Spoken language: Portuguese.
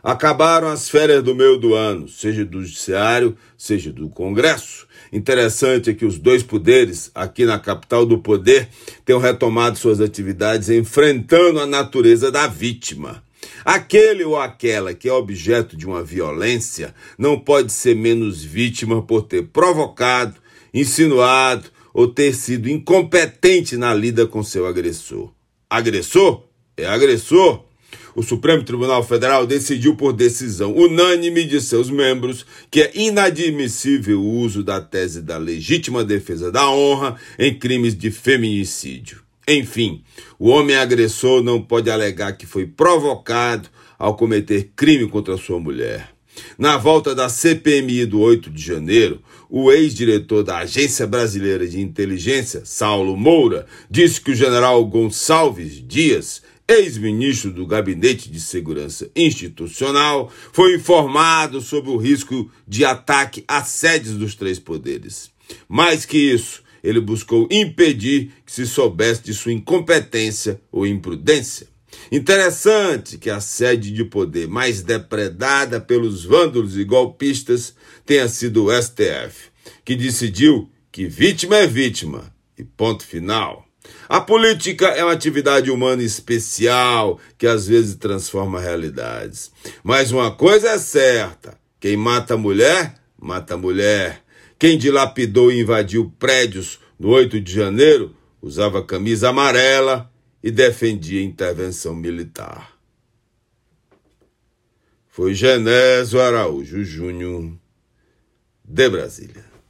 Acabaram as férias do meio do ano, seja do Judiciário, seja do Congresso. Interessante é que os dois poderes, aqui na capital do poder, tenham retomado suas atividades enfrentando a natureza da vítima. Aquele ou aquela que é objeto de uma violência não pode ser menos vítima por ter provocado, insinuado ou ter sido incompetente na lida com seu agressor. Agressor é agressor. O Supremo Tribunal Federal decidiu por decisão unânime de seus membros que é inadmissível o uso da tese da legítima defesa da honra em crimes de feminicídio. Enfim, o homem agressor não pode alegar que foi provocado ao cometer crime contra sua mulher. Na volta da CPMI do 8 de janeiro, o ex-diretor da Agência Brasileira de Inteligência, Saulo Moura, disse que o general Gonçalves Dias, ex-ministro do Gabinete de Segurança Institucional, foi informado sobre o risco de ataque às sedes dos três poderes. Mais que isso, ele buscou impedir que se soubesse de sua incompetência ou imprudência. Interessante que a sede de poder mais depredada pelos vândalos e golpistas tenha sido o STF, que decidiu que vítima é vítima e ponto final. A política é uma atividade humana especial que às vezes transforma realidades. Mas uma coisa é certa, quem mata a mulher, mata a mulher. Quem dilapidou e invadiu prédios no 8 de janeiro usava camisa amarela e defendia intervenção militar. Foi Genésio Araújo Júnior, de Brasília.